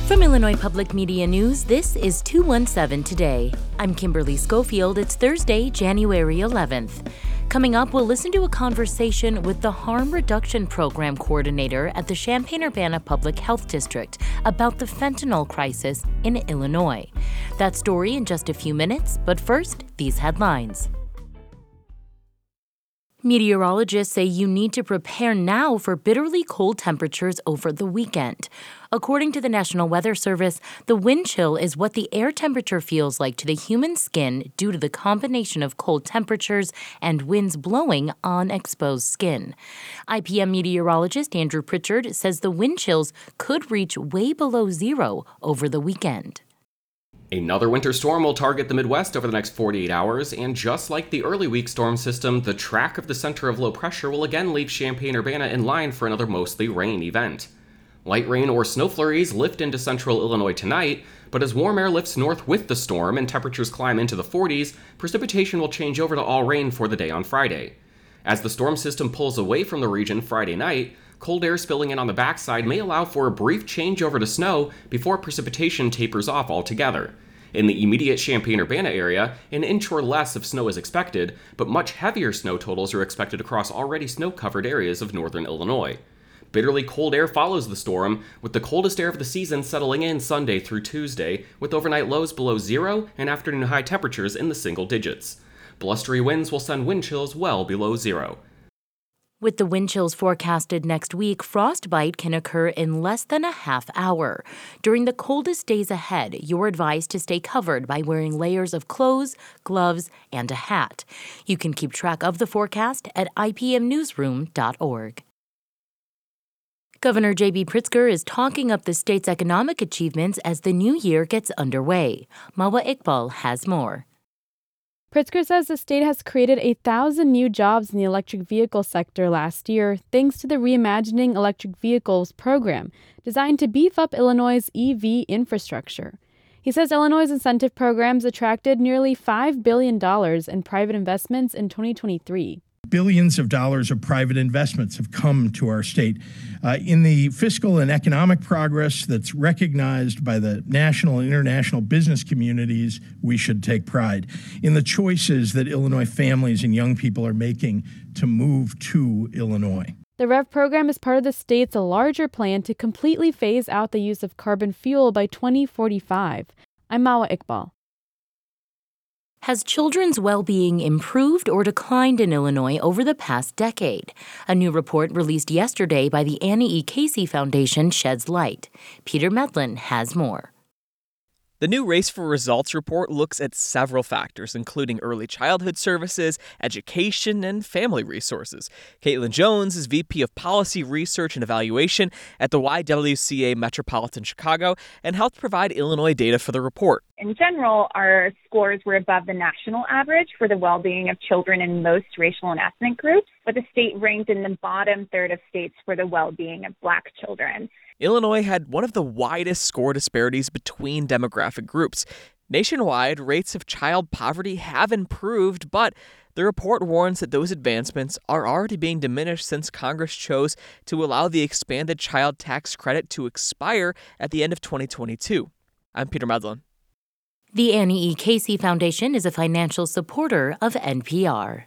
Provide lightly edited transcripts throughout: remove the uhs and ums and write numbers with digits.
From Illinois Public Media News, this is 217 Today. I'm Kimberly Schofield. It's Thursday, January 11th. Coming up, we'll listen to a conversation with the Harm Reduction Program Coordinator at the Champaign-Urbana Public Health District about the fentanyl crisis in Illinois. That story in just a few minutes, but first, these headlines. Meteorologists say you need to prepare now for bitterly cold temperatures over the weekend. According to the National Weather Service, the wind chill is what the air temperature feels like to the human skin due to the combination of cold temperatures and winds blowing on exposed skin. IPM meteorologist Andrew Pritchard says the wind chills could reach way below zero over the weekend. Another winter storm will target the Midwest over the next 48 hours, and just like the early week storm system, the track of the center of low pressure will again leave Champaign-Urbana in line for another mostly rain event. Light rain or snow flurries lift into central Illinois tonight, but as warm air lifts north with the storm and temperatures climb into the 40s, precipitation will change over to all rain for the day on Friday. As the storm system pulls away from the region Friday night, cold air spilling in on the backside may allow for a brief change over to snow before precipitation tapers off altogether. In the immediate Champaign-Urbana area, an inch or less of snow is expected, but much heavier snow totals are expected across already snow-covered areas of northern Illinois. Bitterly cold air follows the storm, with the coldest air of the season settling in Sunday through Tuesday, with overnight lows below zero and afternoon high temperatures in the single digits. Blustery winds will send wind chills well below zero. With the wind chills forecasted next week, frostbite can occur in less than a half hour. During the coldest days ahead, you're advised to stay covered by wearing layers of clothes, gloves, and a hat. You can keep track of the forecast at ipmnewsroom.org. Governor J.B. Pritzker is talking up the state's economic achievements as the new year gets underway. Mawa Iqbal has more. Pritzker says the state has created 1,000 new jobs in the electric vehicle sector last year thanks to the Reimagining Electric Vehicles program, designed to beef up Illinois' EV infrastructure. He says Illinois' incentive programs attracted nearly $5 billion in private investments in 2023. Billions of dollars of private investments have come to our state. In the fiscal and economic progress that's recognized by the national and international business communities, we should take pride in the choices that Illinois families and young people are making to move to Illinois. The REV program is part of the state's larger plan to completely phase out the use of carbon fuel by 2045. I'm Mawa Iqbal. Has children's well-being improved or declined in Illinois over the past decade? A new report released yesterday by the Annie E. Casey Foundation sheds light. Peter Medlin has more. The new Race for Results report looks at several factors, including early childhood services, education, and family resources. Caitlin Jones is VP of Policy Research and Evaluation at the YWCA Metropolitan Chicago and helped provide Illinois data for the report. In general, our scores were above the national average for the well-being of children in most racial and ethnic groups, but the state ranked in the bottom third of states for the well-being of Black children. Illinois had one of the widest score disparities between demographic groups. Nationwide, rates of child poverty have improved, but the report warns that those advancements are already being diminished since Congress chose to allow the expanded child tax credit to expire at the end of 2022. I'm Peter Medlin. The Annie E. Casey Foundation is a financial supporter of NPR.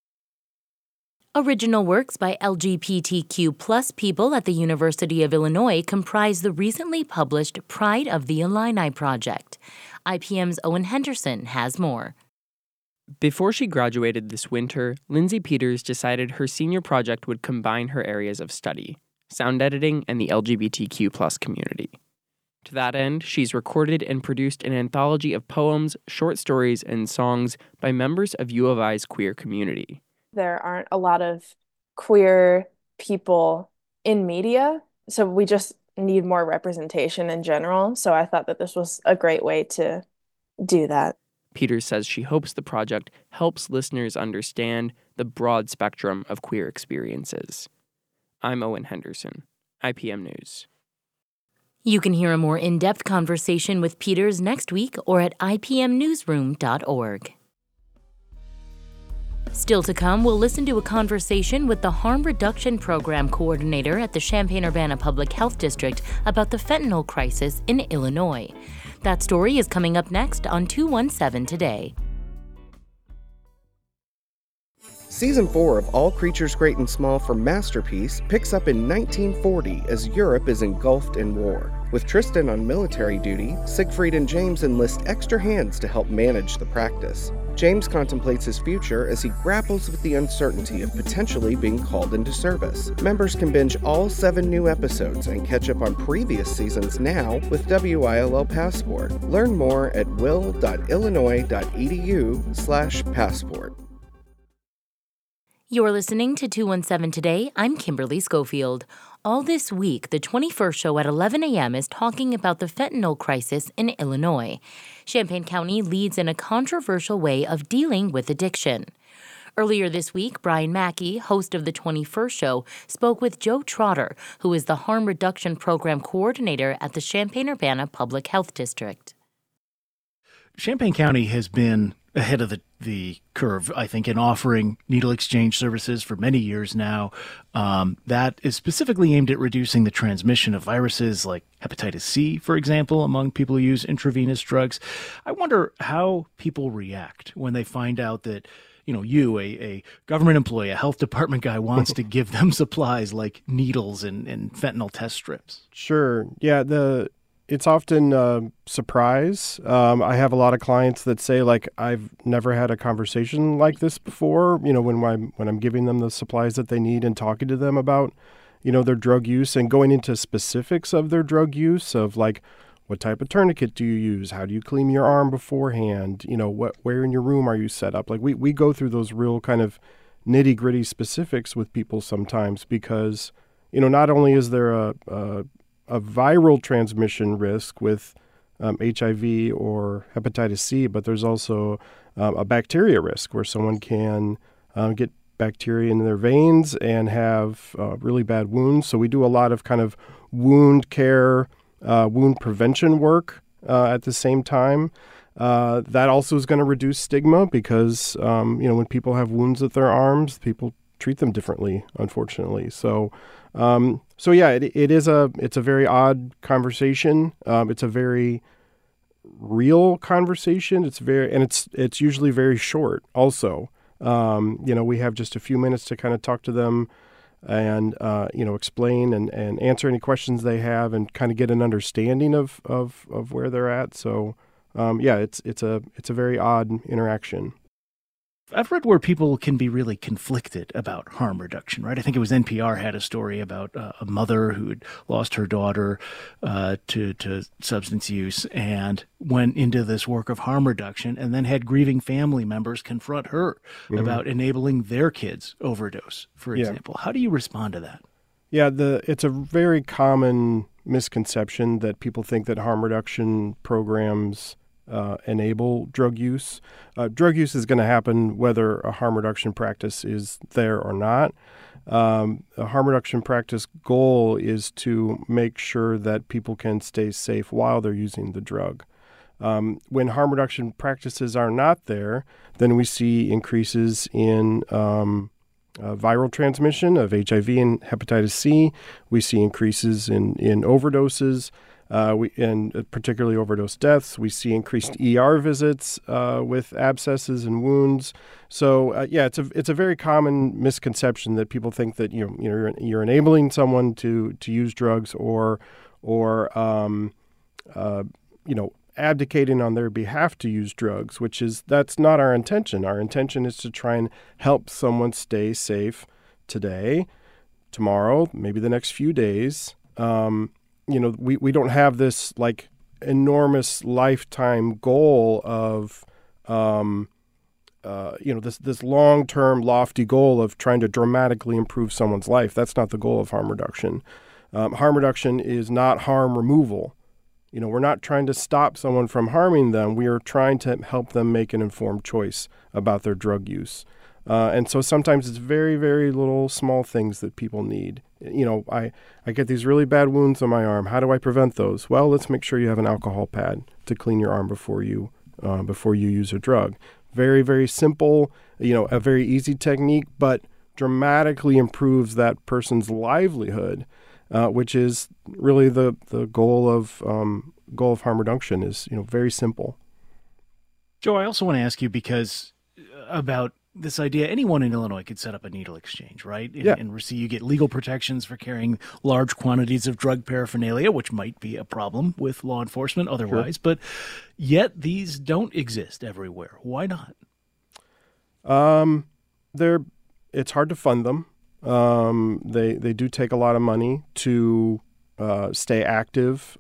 Original works by LGBTQ+ people at the University of Illinois comprise the recently published Pride of the Illini project. IPM's Owen Henderson has more. Before she graduated this winter, Lindsay Peters decided her senior project would combine her areas of study, sound editing and the LGBTQ+ community. To that end, she's recorded and produced an anthology of poems, short stories, and songs by members of U of I's queer community. There aren't a lot of queer people in media, so we just need more representation in general. So I thought that this was a great way to do that. Peters says she hopes the project helps listeners understand the broad spectrum of queer experiences. I'm Owen Henderson, IPM News. You can hear a more in-depth conversation with Peters next week or at ipmnewsroom.org. Still to come, we'll listen to a conversation with the Harm Reduction Program Coordinator at the Champaign-Urbana Public Health District about the fentanyl crisis in Illinois. That story is coming up next on 217 Today. Season 4 of All Creatures Great and Small from Masterpiece picks up in 1940 as Europe is engulfed in war. With Tristan on military duty, Siegfried and James enlist extra hands to help manage the practice. James contemplates his future as he grapples with the uncertainty of potentially being called into service. Members can binge all 7 new episodes and catch up on previous seasons now with WILL Passport. Learn more at will.illinois.edu/passport. You're listening to 217 Today. I'm Kimberly Schofield. All this week, the 21st show at 11 a.m. is talking about the fentanyl crisis in Illinois. Champaign County leads in a controversial way of dealing with addiction. Earlier this week, Brian Mackey, host of the 21st show, spoke with Joe Trotter, who is the Harm Reduction Program Coordinator at the Champaign-Urbana Public Health District. Champaign County has been ahead of the curve, I think, in offering needle exchange services for many years now. That is specifically aimed at reducing the transmission of viruses like hepatitis C, for example, among people who use intravenous drugs. I wonder how people react when they find out that, you, a government employee, a health department guy, wants to give them supplies like needles and fentanyl test strips. Sure. Yeah, it's often a surprise. I have a lot of clients that say, like, I've never had a conversation like this before, when I'm giving them the supplies that they need and talking to them about, their drug use and going into specifics of their drug use of, like, what type of tourniquet do you use? How do you clean your arm beforehand? Where in your room are you set up? Like, we go through those real kind of nitty-gritty specifics with people sometimes because, not only is there a viral transmission risk with HIV or hepatitis C, but there's also a bacteria risk where someone can get bacteria in their veins and have really bad wounds. So we do a lot of kind of wound care, wound prevention work at the same time. That also is going to reduce stigma because, when people have wounds at their arms, people treat them differently, unfortunately. So yeah, it's a very odd conversation. It's a very real conversation. It's usually very short also. We have just a few minutes to kind of talk to them and, explain and answer any questions they have and kind of get an understanding of where they're at. So, yeah, it's a very odd interaction. I've read where people can be really conflicted about harm reduction, right? I think it was NPR had a story about a mother who had lost her daughter to substance use and went into this work of harm reduction and then had grieving family members confront her about enabling their kids overdose, for example. How do you respond to that? Yeah, it's a very common misconception that people think that harm reduction programs enable drug use. Drug use is going to happen whether a harm reduction practice is there or not. A harm reduction practice goal is to make sure that people can stay safe while they're using the drug. When harm reduction practices are not there, then we see increases in viral transmission of HIV and hepatitis C. We see increases in overdoses. And particularly overdose deaths. We see increased ER visits with abscesses and wounds. So it's a very common misconception that people think that you're enabling someone to use drugs or abdicating on their behalf to use drugs, that's not our intention. Our intention is to try and help someone stay safe today, tomorrow, maybe the next few days. We don't have this like enormous lifetime goal of, this long-term lofty goal of trying to dramatically improve someone's life. That's not the goal of harm reduction. Harm reduction is not harm removal. We're not trying to stop someone from harming them. We are trying to help them make an informed choice about their drug use. And so sometimes it's very, very little small things that people need. I get these really bad wounds on my arm. How do I prevent those? Well, let's make sure you have an alcohol pad to clean your arm before you use a drug. Very, very simple, a very easy technique, but dramatically improves that person's livelihood, which is really the goal of harm reduction. Is very simple. Joe, I also want to ask you about this idea. Anyone in Illinois could set up a needle exchange, right? And receive, you get legal protections for carrying large quantities of drug paraphernalia, which might be a problem with law enforcement otherwise. Sure. But yet these don't exist everywhere. Why not? It's hard to fund them. They do take a lot of money to stay active,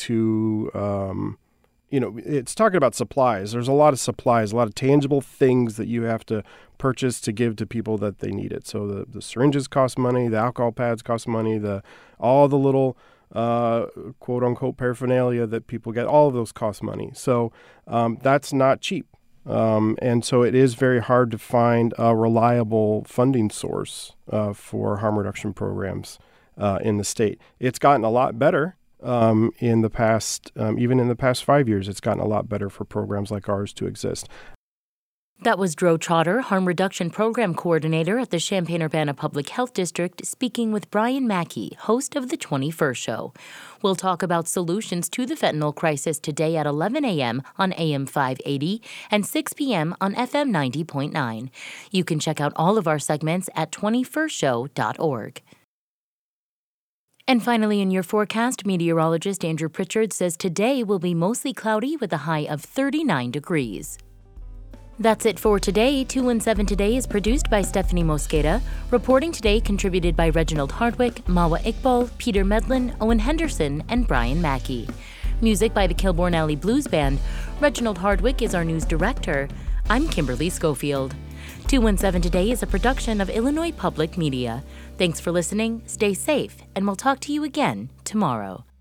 it's talking about supplies. There's a lot of supplies, a lot of tangible things that you have to purchase to give to people that they need it. So the syringes cost money, the alcohol pads cost money, all the little quote unquote paraphernalia that people get, all of those cost money. So that's not cheap. And so it is very hard to find a reliable funding source for harm reduction programs in the state. It's gotten a lot better. In the past, even in the past 5 years, it's gotten a lot better for programs like ours to exist. That was Dro Trotter, Harm Reduction Program Coordinator at the Champaign-Urbana Public Health District, speaking with Brian Mackey, host of The 21st Show. We'll talk about solutions to the fentanyl crisis today at 11 a.m. on AM 580 and 6 p.m. on FM 90.9. You can check out all of our segments at 21stshow.org. And finally, in your forecast, meteorologist Andrew Pritchard says today will be mostly cloudy with a high of 39 degrees. That's it for today. 217 Today is produced by Stephanie Mosqueda. Reporting today contributed by Reginald Hardwick, Mawa Iqbal, Peter Medlin, Owen Henderson, and Brian Mackey. Music by the Kilbourne Alley Blues Band. Reginald Hardwick is our news director. I'm Kimberly Schofield. 217 Today is a production of Illinois Public Media. Thanks for listening, stay safe, and we'll talk to you again tomorrow.